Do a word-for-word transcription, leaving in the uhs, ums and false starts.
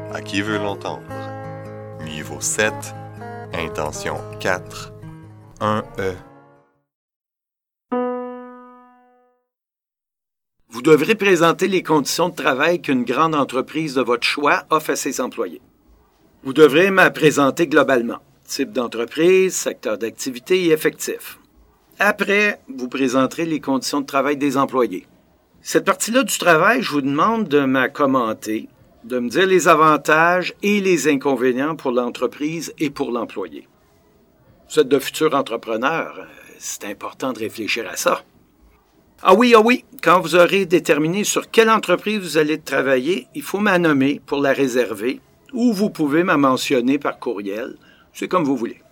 À qui veut l'entendre? Niveau sept, intention quatre, un E. Vous devrez présenter les conditions de travail qu'une grande entreprise de votre choix offre à ses employés. Vous devrez me présenter globalement. Type d'entreprise, secteur d'activité et effectif. Après, vous présenterez les conditions de travail des employés. Cette partie-là du travail, je vous demande de me commenter, de me dire les avantages et les inconvénients pour l'entreprise et pour l'employé. Vous êtes de futurs entrepreneurs, c'est important de réfléchir à ça. Ah oui, ah oui, quand vous aurez déterminé sur quelle entreprise vous allez travailler, il faut me nommer pour la réserver ou vous pouvez me mentionner par courriel. C'est comme vous voulez.